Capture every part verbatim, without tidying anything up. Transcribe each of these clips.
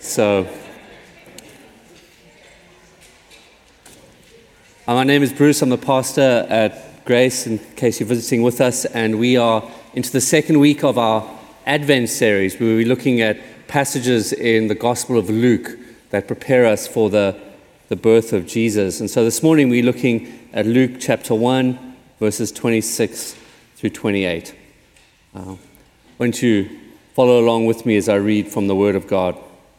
So, uh, my name is Bruce. I'm the pastor at Grace, in case you're visiting with us, and we are into the second week of our Advent series. We'll be looking at passages in the Gospel of Luke that prepare us for the, the birth of Jesus. And so this morning we're looking at Luke chapter one, verses twenty-six through twenty-eight. Uh, why don't you follow along with me as I read from the Word of God.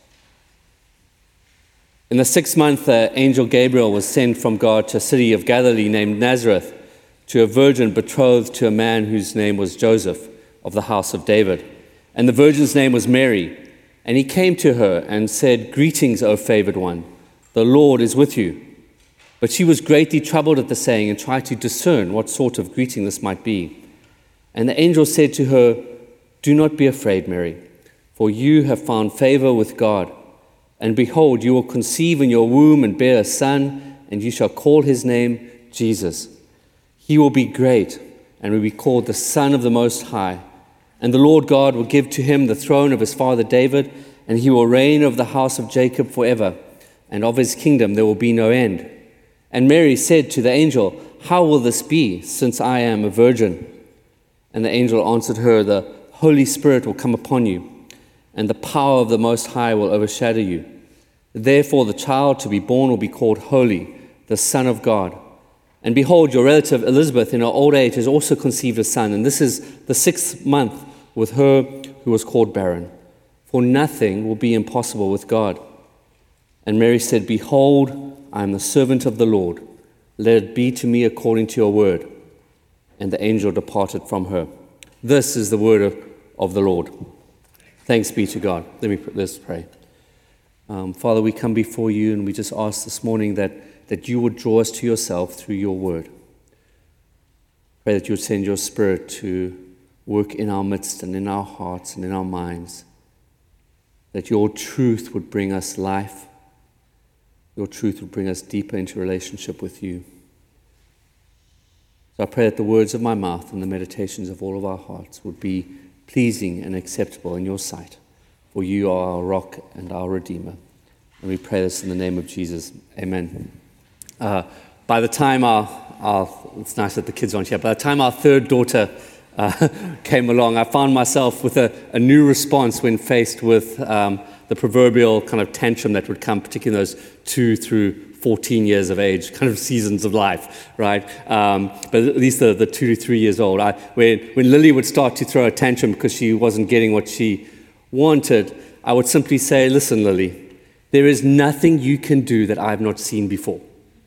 In the sixth month, the angel Gabriel was sent from God to a city of Galilee named Nazareth, to a virgin betrothed to a man whose name was Joseph, of the house of David. And the virgin's name was Mary. And he came to her and said, "Greetings, O favored one, the Lord is with you." But she was greatly troubled at the saying and tried to discern what sort of greeting this might be. And the angel said to her, "Do not be afraid, Mary, for you have found favor with God. And behold, you will conceive in your womb and bear a son, and you shall call his name Jesus. He will be great and will be called the Son of the Most High. And the Lord God will give to him the throne of his father David, and he will reign over the house of Jacob forever, and of his kingdom there will be no end." And Mary said to the angel, "How will this be, since I am a virgin?" And the angel answered her, "The Holy Spirit will come upon you, and the power of the Most High will overshadow you. Therefore the child to be born will be called Holy, the Son of God. And behold, your relative Elizabeth in her old age has also conceived a son, and this is the sixth month with her who was called barren. For nothing will be impossible with God." And Mary said, "Behold, I am the servant of the Lord. Let it be to me according to your word." And the angel departed from her. This is the word of, of the Lord. Thanks be to God. Let me let's pray. Um, Father, we come before you and we just ask this morning that, that you would draw us to yourself through your word. Pray that you would send your Spirit to work in our midst and in our hearts and in our minds. That your truth would bring us life. Your truth would bring us deeper into relationship with you. So I pray that the words of my mouth and the meditations of all of our hearts would be pleasing and acceptable in your sight. For you are our rock and our Redeemer. And we pray this in the name of Jesus. Amen. Uh, by the time our, our, it's nice that the kids aren't here, by the time our third daughter uh, came along, I found myself with a, a new response when faced with um, the proverbial kind of tantrum that would come, particularly in those two through fourteen years of age, kind of seasons of life, right? Um, but at least the, the two to three years old. I, when, when Lily would start to throw a tantrum because she wasn't getting what she wanted, I would simply say, "Listen, Lily, there is nothing you can do that I've not seen before.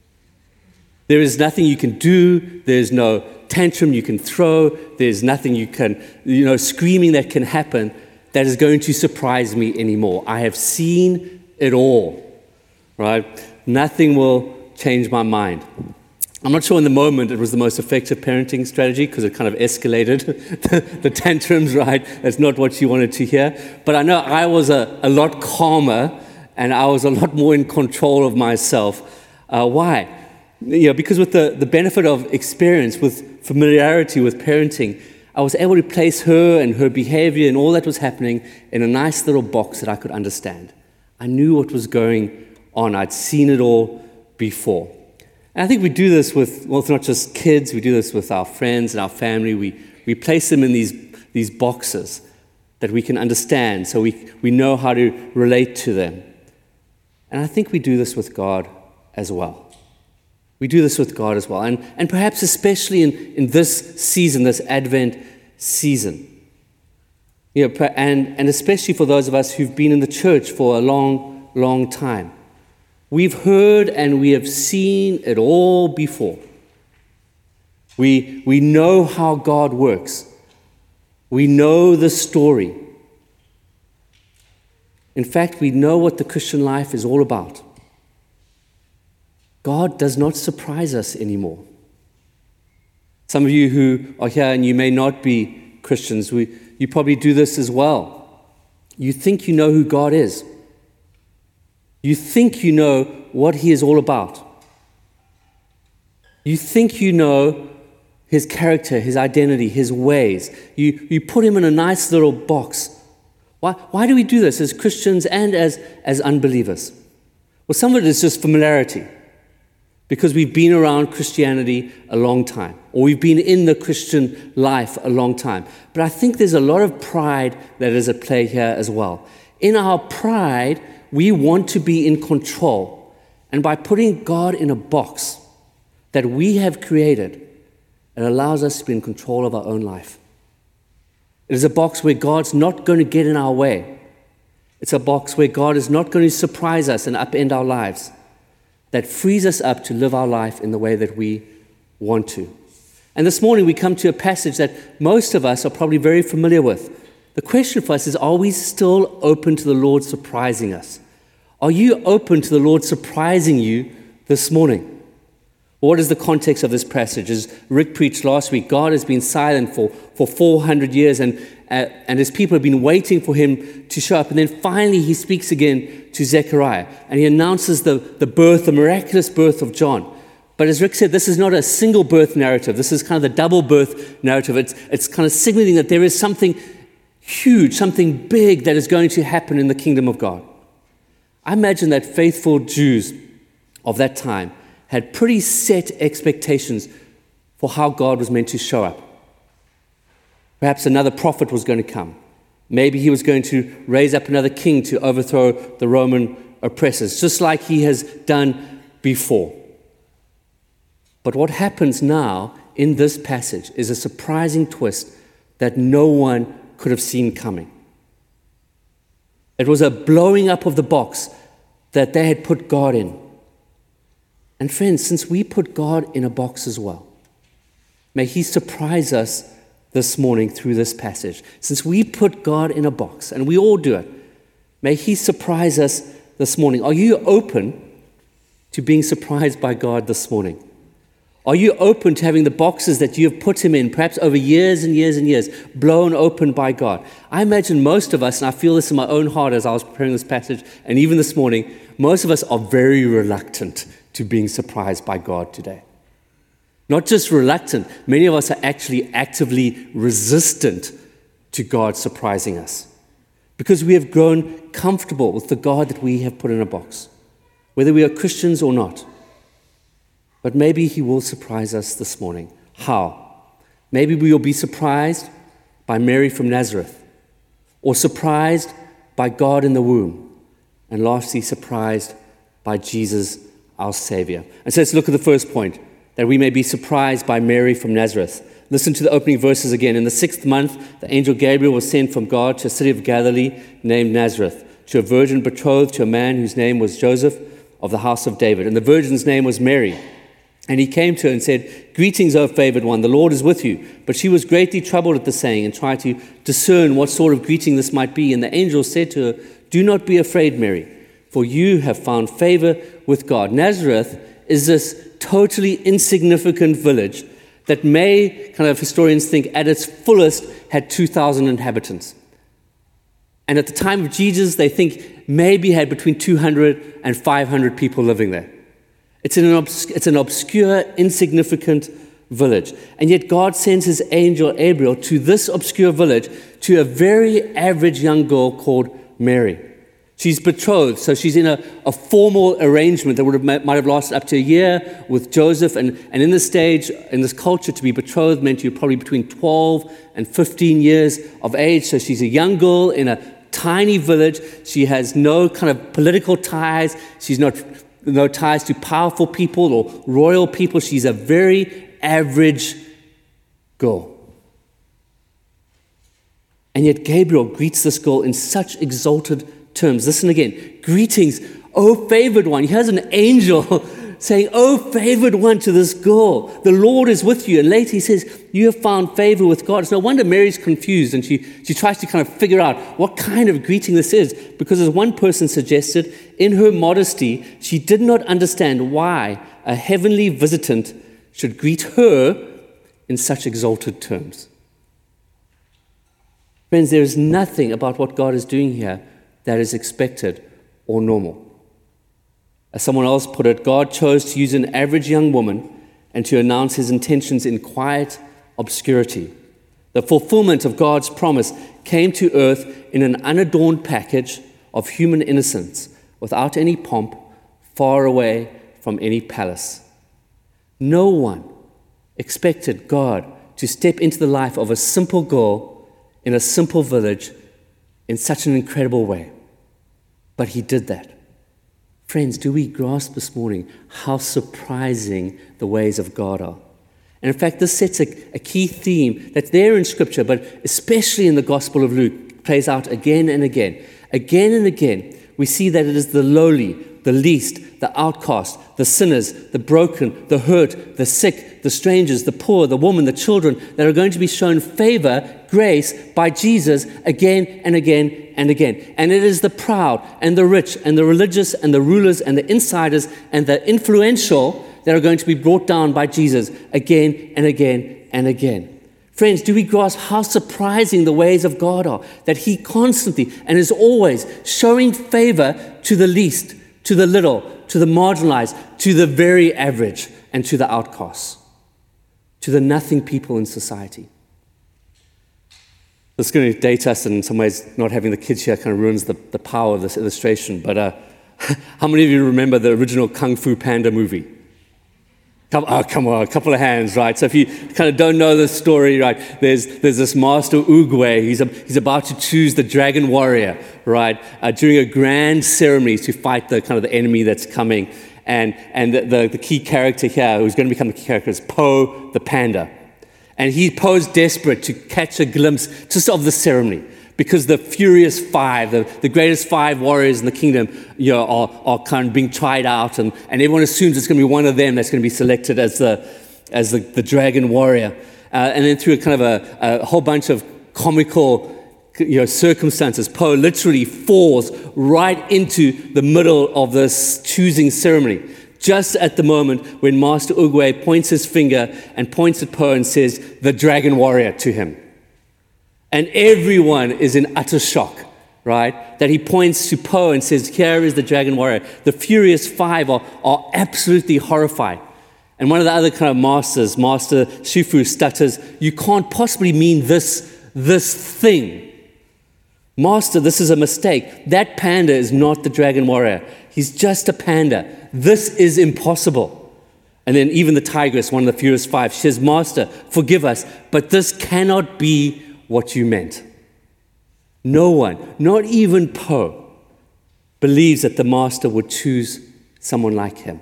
There is nothing you can do. There's no tantrum you can throw. There's nothing you can, you know, screaming that can happen that is going to surprise me anymore. I have seen it all, right? Nothing will change my mind." I'm not sure in the moment it was the most effective parenting strategy because it kind of escalated the, the tantrums, right? That's not what she wanted to hear. But I know I was a, a lot calmer and I was a lot more in control of myself. Uh, why? You know, because with the, the benefit of experience, with familiarity with parenting, I was able to place her and her behavior and all that was happening in a nice little box that I could understand. I knew what was going on. I'd seen it all before. And I think we do this with, well, it's not just kids, we do this with our friends and our family. We we place them in these, these boxes that we can understand, so we, we know how to relate to them. And I think we do this with God as well. We do this with God as well. And, and perhaps especially in, in this season, this Advent season. You know, and, and especially for those of us who've been in the church for a long, long time. We've heard and we have seen it all before. We, we know how God works. We know the story. In fact, we know what the Christian life is all about. God does not surprise us anymore. Some of you who are here and you may not be Christians, we, you probably do this as well. You think you know who God is. You think you know what he is all about. You think you know his character, his identity, his ways. You, you put him in a nice little box Why, why do we do this as Christians and as, as unbelievers? Well, some of it is just familiarity, because we've been around Christianity a long time, or we've been in the Christian life a long time. But I think there's a lot of pride that is at play here as well. In our pride, we want to be in control. And by putting God in a box that we have created, it allows us to be in control of our own life. It is a box where God's not going to get in our way. It's a box where God is not going to surprise us and upend our lives. That frees us up to live our life in the way that we want to. And this morning we come to a passage that most of us are probably very familiar with. The question for us is, are we still open to the Lord surprising us? Are you open to the Lord surprising you this morning? What is the context of this passage? As Rick preached last week, God has been silent for, for four hundred years, and, uh, and his people have been waiting for him to show up. And then finally he speaks again to Zechariah, and he announces the, the birth, the miraculous birth of John. But as Rick said, this is not a single birth narrative. This is kind of the double birth narrative. It's, it's kind of signaling that there is something huge, something big that is going to happen in the kingdom of God. I imagine that faithful Jews of that time had pretty set expectations for how God was meant to show up. Perhaps another prophet was going to come. Maybe he was going to raise up another king to overthrow the Roman oppressors, just like he has done before. But what happens now in this passage is a surprising twist that no one could have seen coming. It was a blowing up of the box that they had put God in. And friends, since we put God in a box as well, may he surprise us this morning through this passage. Since we put God in a box, and we all do it, may he surprise us this morning. Are you open to being surprised by God this morning? Are you open to having the boxes that you have put him in, perhaps over years and years and years, blown open by God? I imagine most of us, and I feel this in my own heart as I was preparing this passage, and even this morning, most of us are very reluctant to being surprised by God today. Not just reluctant, many of us are actually actively resistant to God surprising us, because we have grown comfortable with the God that we have put in a box, whether we are Christians or not. But maybe he will surprise us this morning. How? Maybe we will be surprised by Mary from Nazareth, or surprised by God in the womb, and lastly, surprised by Jesus, our Savior. And so let's look at the first point, that we may be surprised by Mary from Nazareth. Listen to the opening verses again. In the sixth month, the angel Gabriel was sent from God to a city of Galilee named Nazareth, to a virgin betrothed to a man whose name was Joseph of the house of David. And the virgin's name was Mary. And he came to her and said, "Greetings, O favored one, the Lord is with you." But she was greatly troubled at the saying and tried to discern what sort of greeting this might be. And the angel said to her, "Do not be afraid, Mary, for you have found favor with God." Nazareth is this totally insignificant village that may, kind of historians think, at its fullest had two thousand inhabitants. And at the time of Jesus, they think maybe had between two hundred and five hundred people living there. It's an, obs- it's an obscure, insignificant village. And yet God sends his angel Gabriel to this obscure village, to a very average young girl called Mary. She's betrothed, so she's in a, a formal arrangement that would have might have lasted up to a year with Joseph. And, and in this stage, in this culture, to be betrothed meant you're probably between twelve and fifteen years of age. So she's a young girl in a tiny village. She has no kind of political ties. She's not no ties to powerful people or royal people. She's a very average girl. And yet Gabriel greets this girl in such exalted terms. Listen again. "Greetings, O favored one." Here's an angel saying, "O favored one," to this girl. "The Lord is with you." And later he says, "You have found favor with God." It's no wonder Mary's confused, and she, she tries to kind of figure out what kind of greeting this is, because as one person suggested, in her modesty, she did not understand why a heavenly visitant should greet her in such exalted terms. Friends, there is nothing about what God is doing here that is expected or normal. As someone else put it, God chose to use an average young woman and to announce his intentions in quiet obscurity. The fulfillment of God's promise came to earth in an unadorned package of human innocence, without any pomp, far away from any palace. No one expected God to step into the life of a simple girl in a simple village in such an incredible way. But he did that. Friends, do we grasp this morning how surprising the ways of God are? And in fact, this sets a, a key theme that's there in Scripture, but especially in the Gospel of Luke, plays out again and again. Again and again, we see that it is the lowly, the least, the outcast, the sinners, the broken, the hurt, the sick, the strangers, the poor, the woman, the children that are going to be shown favor, grace by Jesus again and again and again. And it is the proud and the rich and the religious and the rulers and the insiders and the influential that are going to be brought down by Jesus again and again and again. Friends, do we grasp how surprising the ways of God are? That he constantly and is always showing favor to the least, to the little, to the marginalized, to the very average, and to the outcasts, to the nothing people in society. This is going to date us, and in some ways not having the kids here kind of ruins the, the power of this illustration, but uh, how many of you remember the original Kung Fu Panda movie? Come, oh, come on, a couple of hands, right? So if you kind of don't know the story, right, there's there's this Master Oogway. He's a, he's about to choose the Dragon Warrior, right, uh, during a grand ceremony to fight the kind of the enemy that's coming. And and the, the, the key character here, who's going to become the key character, is Po the Panda. And he posed desperate to catch a glimpse just of the ceremony, because the Furious Five, the, the greatest five warriors in the kingdom, you know, are, are kind of being tried out, and, and everyone assumes it's going to be one of them that's going to be selected as the as the, the Dragon Warrior. Uh, and then through a kind of a, a whole bunch of comical, you know, circumstances, Po literally falls right into the middle of this choosing ceremony, just at the moment when Master Oogway points his finger and points at Po and says, "The Dragon Warrior," to him. And everyone is in utter shock, right? That he points to Po and says, "Here is the Dragon Warrior." The Furious Five are, are absolutely horrified. And one of the other kind of masters, Master Shifu, stutters, "You can't possibly mean this, this thing. Master, this is a mistake. That panda is not the Dragon Warrior. He's just a panda. This is impossible." And then even the tigress, one of the Furious Five, she says, "Master, forgive us, but this cannot be what you meant." No one, not even Po, believes that the master would choose someone like him.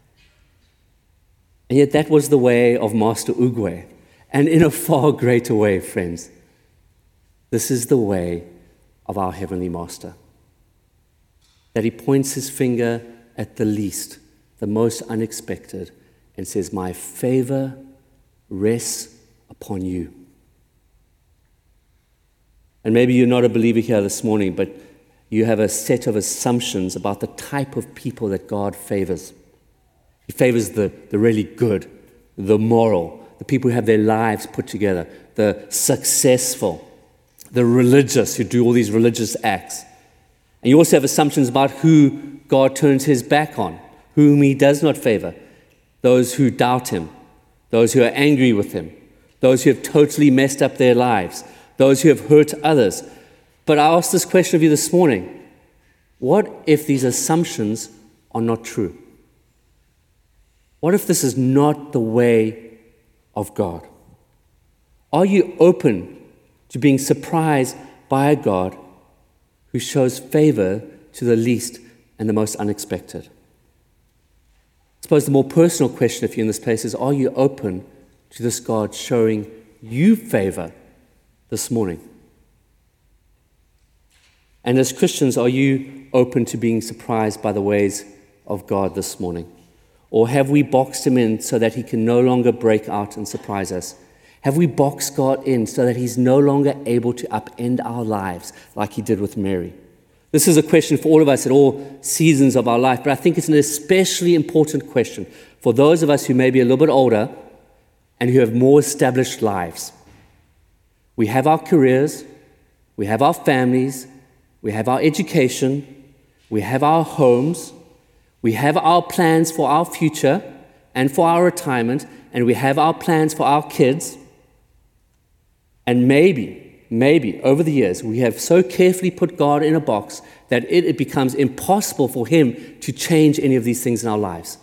And yet that was the way of Master Oogway. And in a far greater way, friends, this is the way of our Heavenly Master. That he points his finger at the least, the most unexpected, and says, "My favor rests upon you." And maybe you're not a believer here this morning, but you have a set of assumptions about the type of people that God favors. He favors the, the really good, the moral, the people who have their lives put together, the successful, the religious who do all these religious acts. And you also have assumptions about who God turns his back on, whom he does not favor, those who doubt him, those who are angry with him, those who have totally messed up their lives, those who have hurt others. But I asked this question of you this morning. What if these assumptions are not true? What if this is not the way of God? Are you open to being surprised by a God who shows favor to the least and the most unexpected? I suppose the more personal question, if you're in this place, is, are you open to this God showing you favor this morning? And as Christians, are you open to being surprised by the ways of God this morning? Or have we boxed him in so that he can no longer break out and surprise us? Have we boxed God in so that he's no longer able to upend our lives like he did with Mary? This is a question for all of us at all seasons of our life, but I think it's an especially important question for those of us who may be a little bit older and who have more established lives. We have our careers, we have our families, we have our education, we have our homes, we have our plans for our future and for our retirement, and we have our plans for our kids. And maybe, maybe over the years, we have so carefully put God in a box that it, it becomes impossible for him to change any of these things in our lives.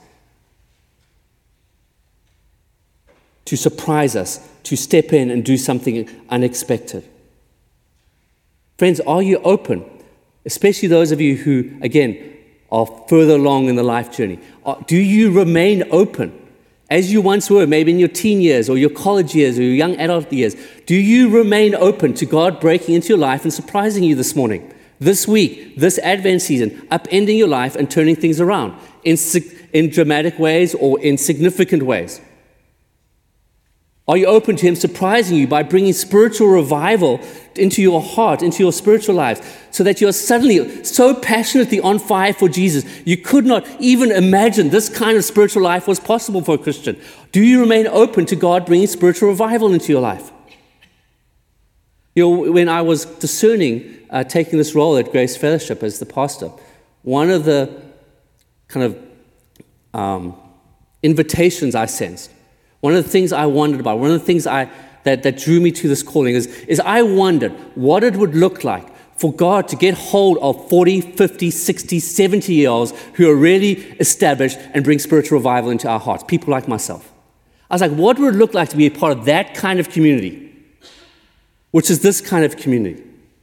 To surprise us, to step in and do something unexpected. Friends, are you open? Especially those of you who, again, are further along in the life journey. Do you remain open? As you once were, maybe in your teen years or your college years or your young adult years, do you remain open to God breaking into your life and surprising you this morning, this week, this Advent season, upending your life and turning things around in, in dramatic ways or in significant ways? Are you open to him surprising you by bringing spiritual revival into your heart, into your spiritual lives, so that you're suddenly so passionately on fire for Jesus, you could not even imagine this kind of spiritual life was possible for a Christian? Do you remain open to God bringing spiritual revival into your life? You know, when I was discerning uh, taking this role at Grace Fellowship as the pastor, one of the kind of um, invitations I sensed, one of the things I wondered about, one of the things I that, that drew me to this calling is, is I wondered what it would look like for God to get hold of forty, fifty, sixty, seventy-year-olds who are really established and bring spiritual revival into our hearts, people like myself. I was like, what would it look like to be a part of that kind of community, which is this kind of community?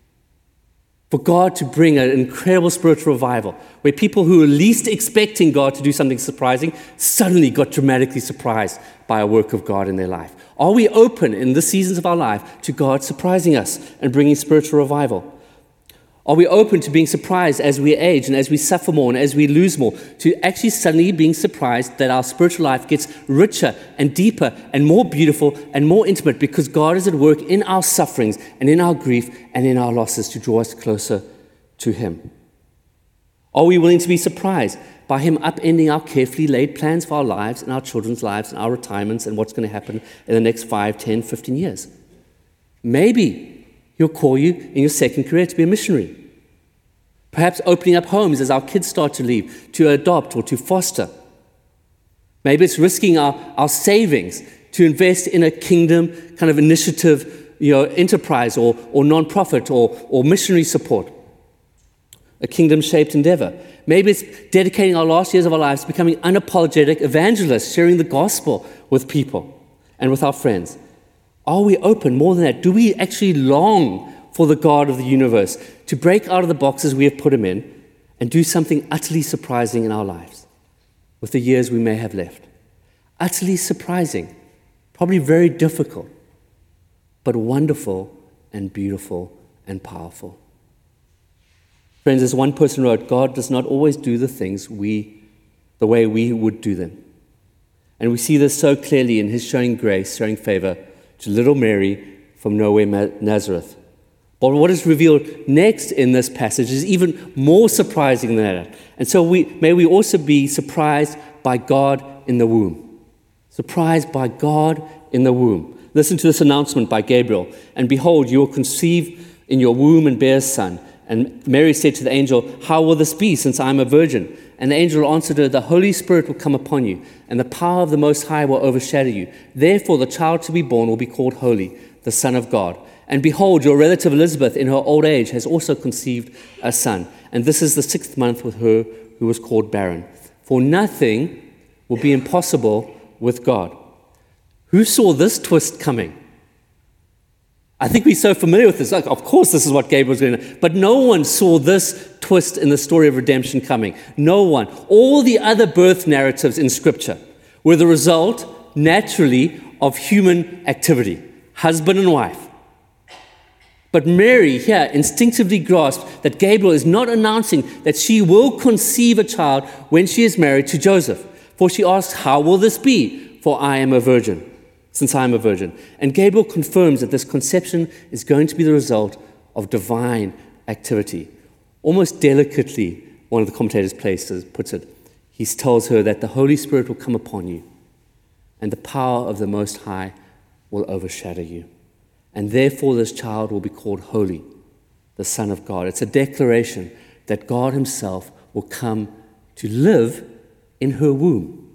For God to bring an incredible spiritual revival, where people who were least expecting God to do something surprising suddenly got dramatically surprised by a work of God in their life. Are we open in the seasons of our life to God surprising us and bringing spiritual revival? Are we open to being surprised as we age and as we suffer more and as we lose more, to actually suddenly being surprised that our spiritual life gets richer and deeper and more beautiful and more intimate because God is at work in our sufferings and in our grief and in our losses to draw us closer to him? Are we willing to be surprised by him upending our carefully laid plans for our lives and our children's lives and our retirements and what's going to happen in the next five, ten, fifteen years? Maybe he'll call you in your second career to be a missionary. Perhaps opening up homes as our kids start to leave, to adopt or to foster. Maybe it's risking our, our savings to invest in a kingdom kind of initiative, you know, enterprise or, or non-profit or, or missionary support. A kingdom-shaped endeavor. Maybe it's dedicating our last years of our lives to becoming unapologetic evangelists, sharing the gospel with people and with our friends. Are we open more than that? Do we actually long for the God of the universe to break out of the boxes we have put him in and do something utterly surprising in our lives with the years we may have left? Utterly surprising, probably very difficult, but wonderful and beautiful and powerful. Friends, as one person wrote, God does not always do the things we, the way we would do them. And we see this so clearly in his showing grace, showing favor to little Mary from nowhere, Nazareth. But what is revealed next in this passage is even more surprising than that. And so we may we also be surprised by God in the womb. Surprised by God in the womb. Listen to this announcement by Gabriel. And behold, you will conceive in your womb and bear a son. And Mary said to the angel, how will this be, since I am a virgin? And the angel answered her, the Holy Spirit will come upon you, and the power of the Most High will overshadow you. Therefore the child to be born will be called Holy, the Son of God. And behold, your relative Elizabeth in her old age has also conceived a son. And this is the sixth month with her who was called barren. For nothing will be impossible with God. Who saw this twist coming? I think we're so familiar with this. Like, of course, this is what Gabriel was doing. But no one saw this twist in the story of redemption coming. No one. All the other birth narratives in Scripture were the result, naturally, of human activity. Husband and wife. But Mary here instinctively grasped that Gabriel is not announcing that she will conceive a child when she is married to Joseph. For she asks, how will this be? For I am a virgin. Since I am a virgin. And Gabriel confirms that this conception is going to be the result of divine activity. Almost delicately, one of the commentators places, puts it, he tells her that the Holy Spirit will come upon you, and the power of the Most High will overshadow you. And therefore this child will be called Holy, the Son of God. It's a declaration that God himself will come to live in her womb.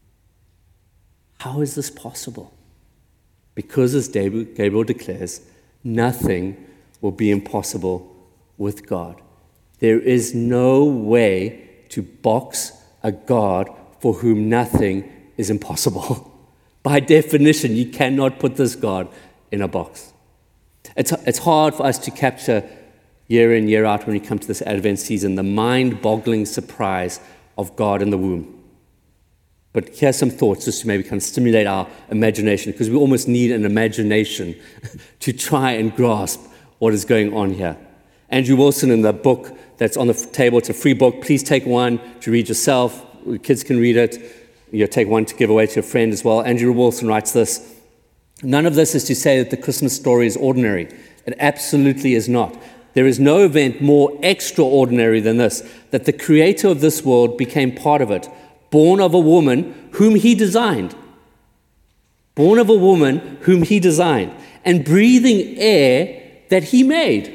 How is this possible? Because, as Gabriel declares, nothing will be impossible with God. There is no way to box a God for whom nothing is impossible. By definition, you cannot put this God in a box. It's, it's hard for us to capture year in, year out when we come to this Advent season, the mind-boggling surprise of God in the womb. But here's some thoughts just to maybe kind of stimulate our imagination, because we almost need an imagination to try and grasp what is going on here. Andrew Wilson, in the book that's on the table, it's a free book. Please take one to read yourself. The kids can read it. You take one to give away to a friend as well. Andrew Wilson writes this: none of this is to say that the Christmas story is ordinary. It absolutely is not. There is no event more extraordinary than this, that the creator of this world became part of it, born of a woman whom he designed. Born of a woman whom he designed, and breathing air that he made.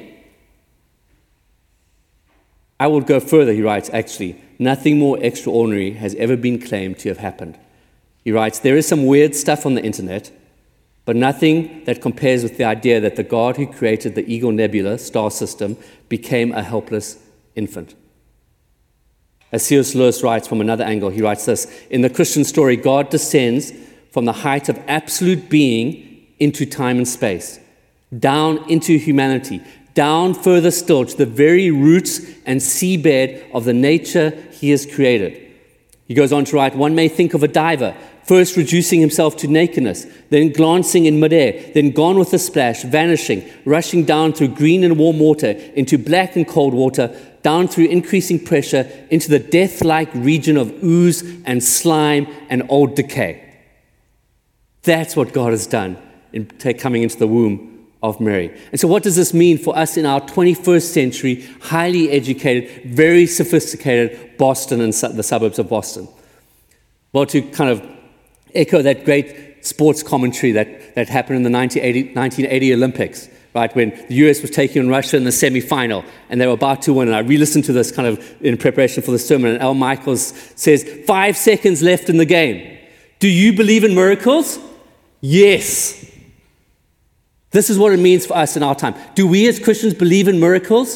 I will go further, he writes, actually, nothing more extraordinary has ever been claimed to have happened. He writes, there is some weird stuff on the internet, but nothing that compares with the idea that the God who created the Eagle Nebula star system became a helpless infant. As C S Lewis writes from another angle, he writes this: in the Christian story, God descends from the height of absolute being into time and space, down into humanity, down further still to the very roots and seabed of the nature he has created. He goes on to write, one may think of a diver, first reducing himself to nakedness, then glancing in midair, then gone with a splash, vanishing, rushing down through green and warm water into black and cold water, down through increasing pressure into the death-like region of ooze and slime and old decay. That's what God has done in coming into the womb of Mary. And so what does this mean for us in our twenty-first century, highly educated, very sophisticated Boston and su- the suburbs of Boston? Well, to kind of echo that great sports commentary that, that happened in the nineteen eighty Olympics, right, when the U S was taking on Russia in the semi-final, and they were about to win. And I re-listened to this kind of in preparation for the sermon, and Al Michaels says, five seconds left in the game. Do you believe in miracles? Yes. This is what it means for us in our time. Do we as Christians believe in miracles?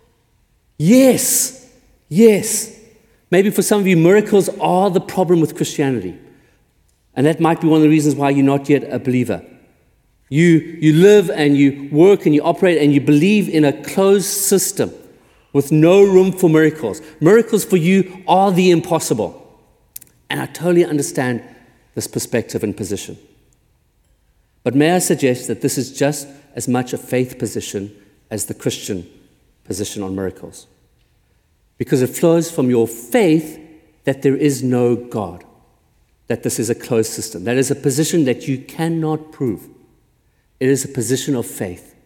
Yes. Yes. Maybe for some of you, miracles are the problem with Christianity. And that might be one of the reasons why you're not yet a believer. You, you live and you work and you operate and you believe in a closed system with no room for miracles. Miracles for you are the impossible. And I totally understand this perspective and position. But may I suggest that this is just as much a faith position as the Christian position on miracles. Because it flows from your faith that there is no God, that this is a closed system. That is a position that you cannot prove. It is a position of faith.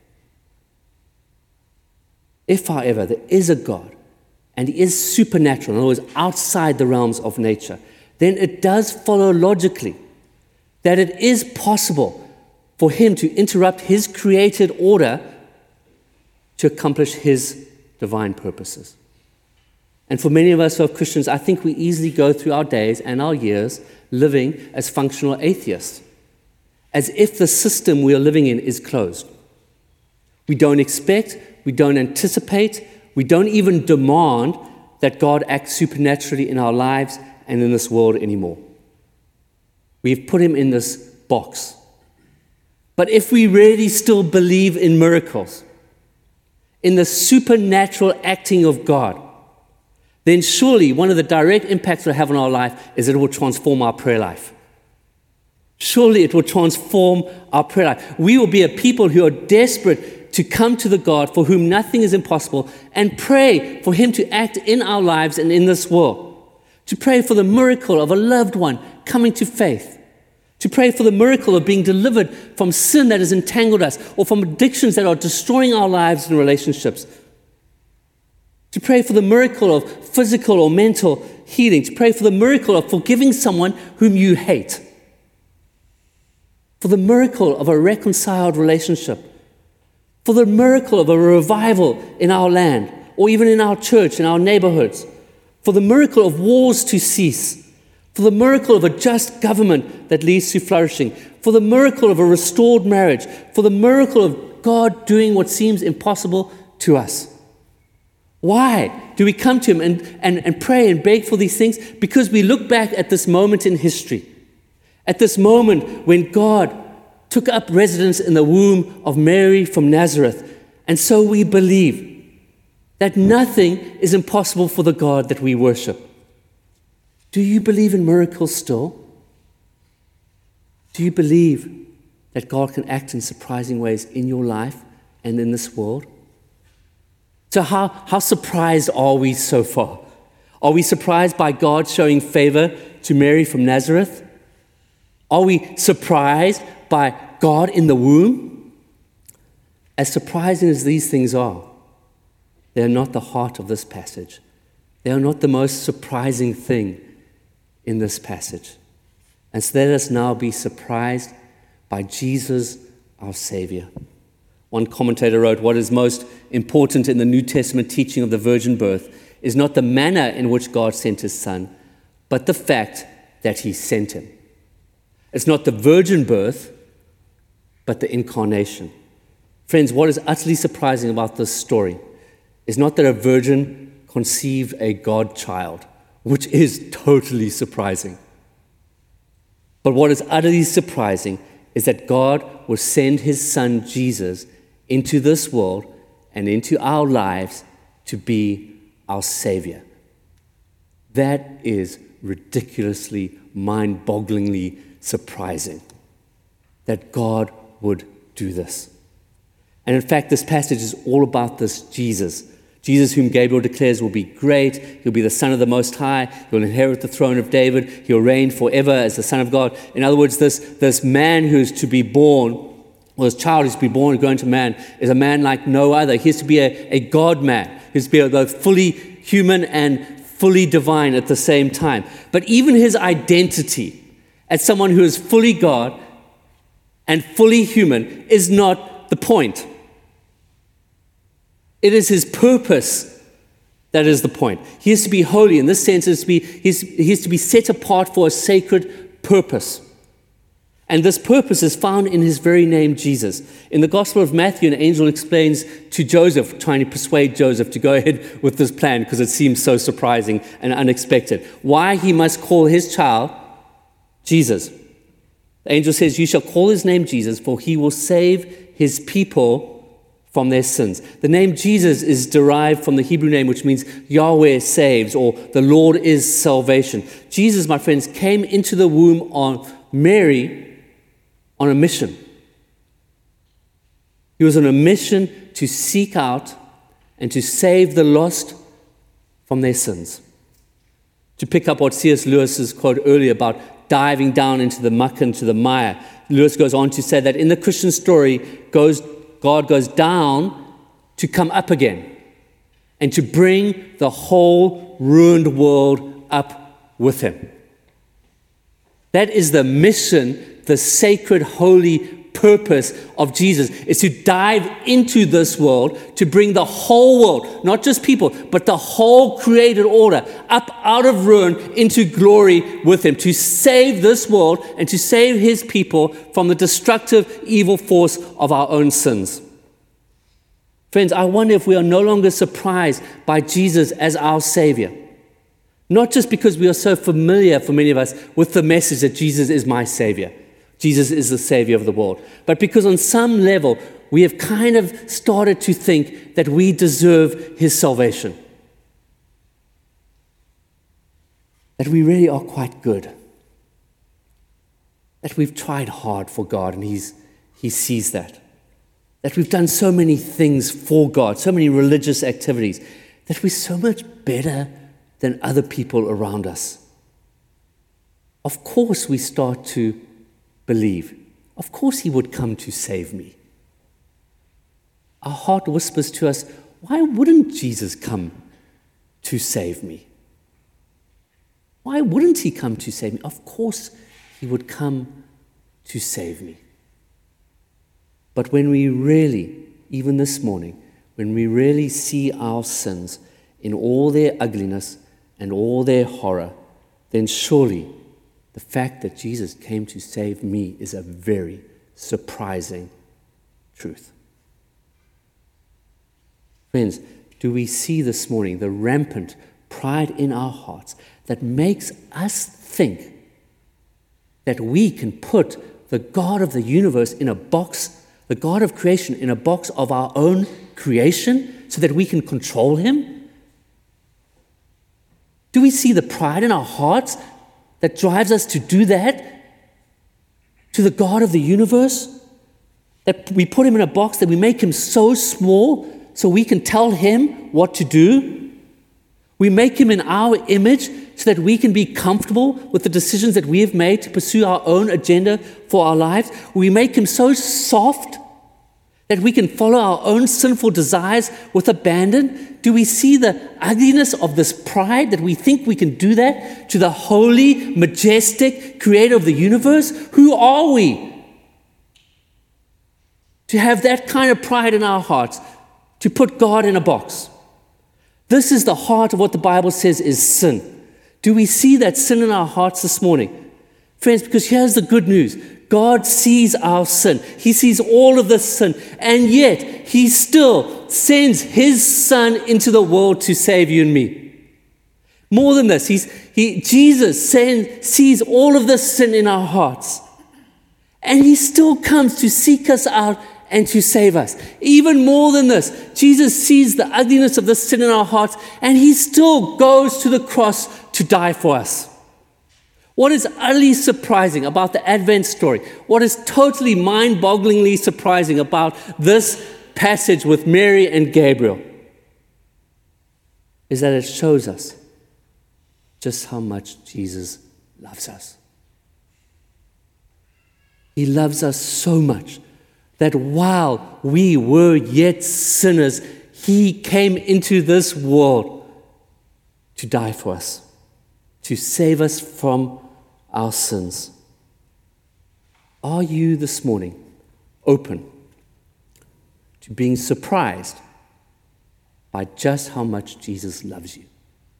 If, however, there is a God, and he is supernatural, in other words, outside the realms of nature, then it does follow logically that it is possible for him to interrupt his created order to accomplish his divine purposes. And for many of us who are Christians, I think we easily go through our days and our years living as functional atheists, as if the system we are living in is closed. We don't expect, we don't anticipate, we don't even demand that God acts supernaturally in our lives and in this world anymore. We've put him in this box. But if we really still believe in miracles, in the supernatural acting of God, then surely one of the direct impacts it will have on our life is that it will transform our prayer life. Surely it will transform our prayer life. We will be a people who are desperate to come to the God for whom nothing is impossible and pray for him to act in our lives and in this world. To pray for the miracle of a loved one coming to faith. To pray for the miracle of being delivered from sin that has entangled us or from addictions that are destroying our lives and relationships. To pray for the miracle of physical or mental healing. To pray for the miracle of forgiving someone whom you hate. For the miracle of a reconciled relationship. For the miracle of a revival in our land or even in our church, in our neighborhoods. For the miracle of wars to cease. For the miracle of a just government that leads to flourishing. For the miracle of a restored marriage. For the miracle of God doing what seems impossible to us. Why do we come to him and, and, and pray and beg for these things? Because we look back at this moment in history, at this moment when God took up residence in the womb of Mary from Nazareth. And so we believe that nothing is impossible for the God that we worship. Do you believe in miracles still? Do you believe that God can act in surprising ways in your life and in this world? So how, how surprised are we so far? Are we surprised by God showing favor to Mary from Nazareth? Are we surprised by God in the womb? As surprising as these things are, they are not the heart of this passage. They are not the most surprising thing in this passage. And so let us now be surprised by Jesus, our Savior. One commentator wrote, what is most important in the New Testament teaching of the virgin birth is not the manner in which God sent his Son, but the fact that he sent him. It's not the virgin birth, but the incarnation. Friends, what is utterly surprising about this story is not that a virgin conceived a God child, which is totally surprising. But what is utterly surprising is that God will send his Son Jesus into this world and into our lives to be our Savior. That is ridiculously, mind-bogglingly surprising that God would do this. And in fact, this passage is all about this Jesus. Jesus, whom Gabriel declares will be great. He'll be the Son of the Most High. He'll inherit the throne of David. He'll reign forever as the Son of God. In other words, this, this man who's to be born, or this child who's to be born and grown to man, is a man like no other. He has to be a, a God man. He's to be both fully human and fully divine at the same time. But even his identity as someone who is fully God and fully human is not the point. It is his purpose that is the point. He is to be holy. In this sense, is to be, he's, he is to be set apart for a sacred purpose. And this purpose is found in his very name, Jesus. In the Gospel of Matthew, an angel explains to Joseph, trying to persuade Joseph to go ahead with this plan because it seems so surprising and unexpected, why he must call his child Jesus. The angel says, you shall call his name Jesus, for he will save his people from their sins. The name Jesus is derived from the Hebrew name, which means Yahweh saves, or the Lord is salvation. Jesus, my friends, came into the womb of Mary on a mission. He was on a mission to seek out and to save the lost from their sins. To pick up what C S Lewis's quote earlier about diving down into the muck and to the mire, Lewis goes on to say that in the Christian story, goes, God goes down to come up again and to bring the whole ruined world up with him. That is the mission, the sacred, holy purpose of Jesus, is to dive into this world, to bring the whole world, not just people, but the whole created order up out of ruin into glory with him, to save this world and to save his people from the destructive, evil force of our own sins. Friends, I wonder if we are no longer surprised by Jesus as our Savior. Not just because we are so familiar, for many of us, with the message that Jesus is my Savior. Jesus is the Savior of the world. But because on some level, we have kind of started to think that we deserve his salvation. That we really are quite good. That we've tried hard for God and he's, he sees that. That we've done so many things for God, so many religious activities, that we're so much better than other people around us. Of course we start to believe. Of course he would come to save me. Our heart whispers to us, why wouldn't Jesus come to save me? Why wouldn't he come to save me? Of course he would come to save me. But when we really, even this morning, when we really see our sins in all their ugliness and all their horror, then surely the fact that Jesus came to save me is a very surprising truth. Friends, do we see this morning the rampant pride in our hearts that makes us think that we can put the God of the universe in a box, the God of creation in a box of our own creation so that we can control him? Do we see the pride in our hearts that drives us to do that to the God of the universe? That we put him in a box, that we make him so small so we can tell him what to do? We make him in our image so that we can be comfortable with the decisions that we have made to pursue our own agenda for our lives. We make him so soft that we can follow our own sinful desires with abandon. Do we see the ugliness of this pride that we think we can do that to the holy, majestic creator of the universe? Who are we to have that kind of pride in our hearts, to put God in a box? This is the heart of what the Bible says is sin. Do we see that sin in our hearts this morning? Friends, because here's the good news. God sees our sin. He sees all of this sin. And yet, he still sends his son into the world to save you and me. More than this, he's, he, Jesus send, sees all of this sin in our hearts. And he still comes to seek us out and to save us. Even more than this, Jesus sees the ugliness of this sin in our hearts, and he still goes to the cross to die for us. What is utterly surprising about the Advent story, what is totally mind-bogglingly surprising about this passage with Mary and Gabriel, is that it shows us just how much Jesus loves us. He loves us so much that while we were yet sinners, he came into this world to die for us, to save us from our sins. Are you this morning open to being surprised by just how much Jesus loves you?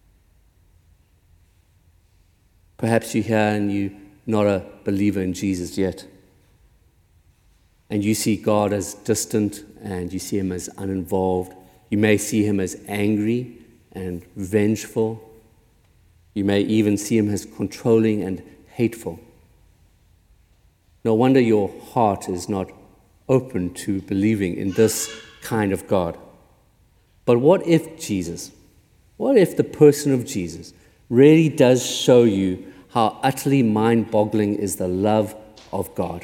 Perhaps you're here and you're not a believer in Jesus yet. And you see God as distant, and you see him as uninvolved. You may see him as angry and vengeful. You may even see him as controlling and hateful. No wonder your heart is not open to believing in this kind of God. But what if Jesus, what if the person of Jesus really does show you how utterly mind-boggling is the love of God?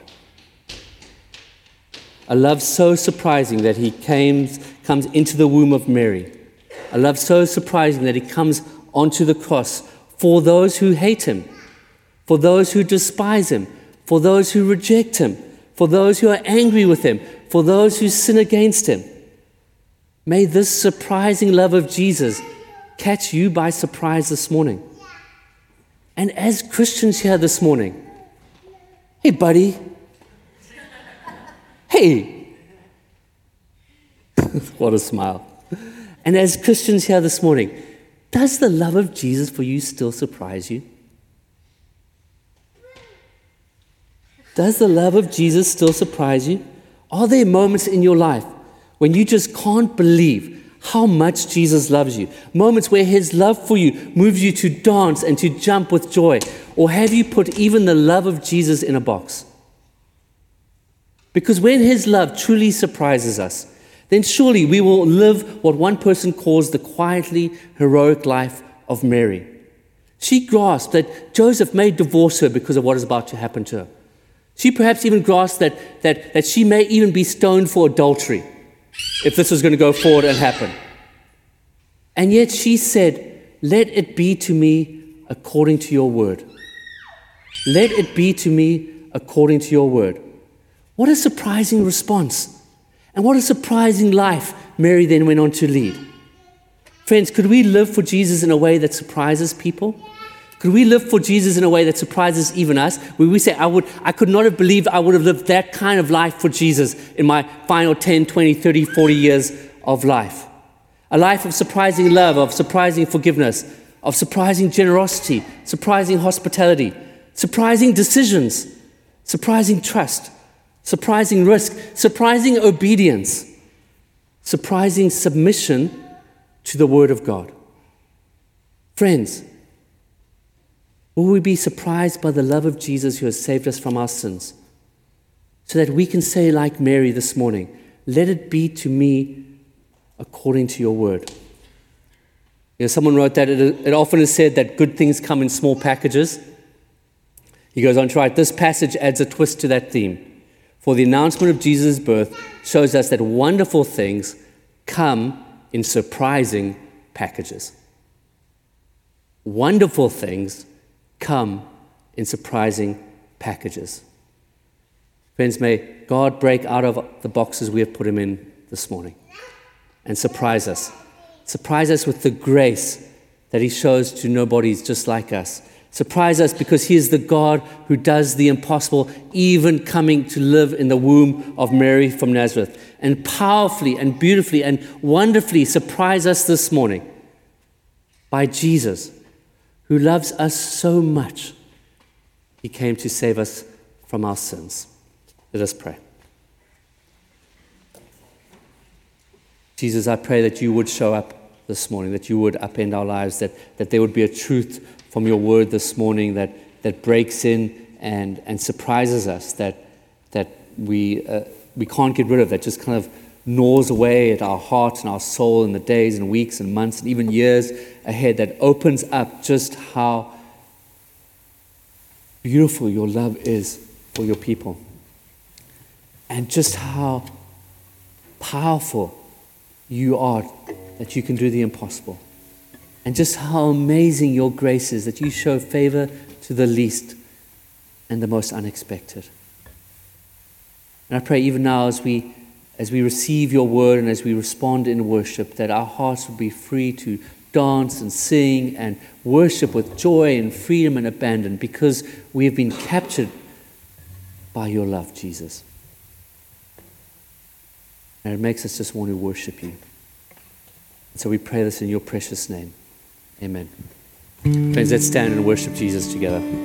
A love so surprising that he came, comes into the womb of Mary. A love so surprising that he comes onto the cross for those who hate him, for those who despise him, for those who reject him, for those who are angry with him, for those who sin against him. May this surprising love of Jesus catch you by surprise this morning. And as Christians here this morning, hey buddy, hey, what a smile. And as Christians here this morning, does the love of Jesus for you still surprise you? Does the love of Jesus still surprise you? Are there moments in your life when you just can't believe how much Jesus loves you? Moments where his love for you moves you to dance and to jump with joy? Or have you put even the love of Jesus in a box? Because when his love truly surprises us, then surely we will live what one person calls the quietly heroic life of Mary. She grasped that Joseph may divorce her because of what is about to happen to her. She perhaps even grasped that, that, that she may even be stoned for adultery if this was going to go forward and happen. And yet she said, "Let it be to me according to your word. Let it be to me according to your word." What a surprising response. And what a surprising life Mary then went on to lead. Friends, could we live for Jesus in a way that surprises people? Could we live for Jesus in a way that surprises even us? Where we say, I would, I could not have believed I would have lived that kind of life for Jesus in my final ten, twenty, thirty, forty years of life. A life of surprising love, of surprising forgiveness, of surprising generosity, surprising hospitality, surprising decisions, surprising trust, surprising risk, surprising obedience, surprising submission to the Word of God. Friends, will we be surprised by the love of Jesus who has saved us from our sins, so that we can say like Mary this morning, let it be to me according to your word. You know, someone wrote that it, it often is said that good things come in small packages. He goes on to write, this passage adds a twist to that theme. For the announcement of Jesus' birth shows us that wonderful things come in surprising packages. Wonderful things come in surprising packages. Friends, may God break out of the boxes we have put him in this morning and surprise us. Surprise us with the grace that he shows to nobodies just like us. Surprise us because he is the God who does the impossible, even coming to live in the womb of Mary from Nazareth. And powerfully and beautifully and wonderfully surprise us this morning by Jesus, who loves us so much. He came to save us from our sins. Let us pray. Jesus, I pray that you would show up this morning, that you would upend our lives, that, that there would be a truth from your word this morning that, that breaks in and, and surprises us, that, that we, uh, we can't get rid of, that just kind of gnaws away at our heart and our soul in the days and weeks and months and even years ahead, that opens up just how beautiful your love is for your people. And just how powerful you are that you can do the impossible. And just how amazing your grace is that you show favor to the least and the most unexpected. And I pray even now as we as we receive your word and as we respond in worship, that our hearts will be free to dance and sing and worship with joy and freedom and abandon because we have been captured by your love, Jesus. And it makes us just want to worship you. And so we pray this in your precious name. Amen. Friends, let's stand and worship Jesus together.